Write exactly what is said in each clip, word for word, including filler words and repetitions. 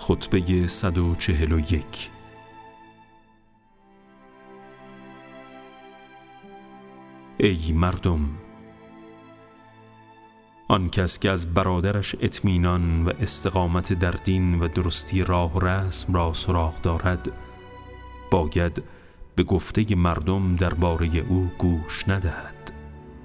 خطبه صد و چهل و یک. ای مردم، آن کس که از برادرش اطمینان و استقامت در دین و درستی راه و رسم را سراغ دارد، باید به گفته مردم درباره او گوش ندهد.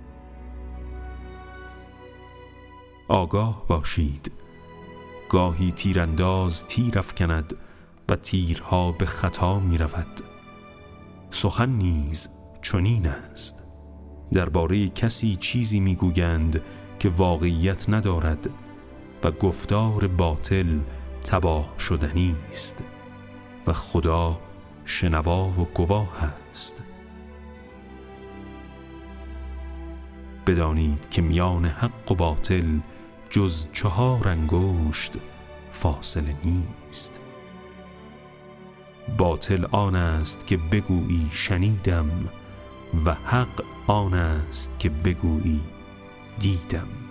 آگاه باشید، گاهی تیرانداز تیر افکند و تیرها به خطا می رود. سخن نیز چنین است. درباره کسی چیزی می گویند که واقعیت ندارد و گفتار باطل تباه شدنی است و خدا شنوا و گواه است. بدانید که میان حق و باطل جز چهار انگشت فاصله نیست. باطل آن است که بگویی شنیدم و حق آن است که بگویی دیدم.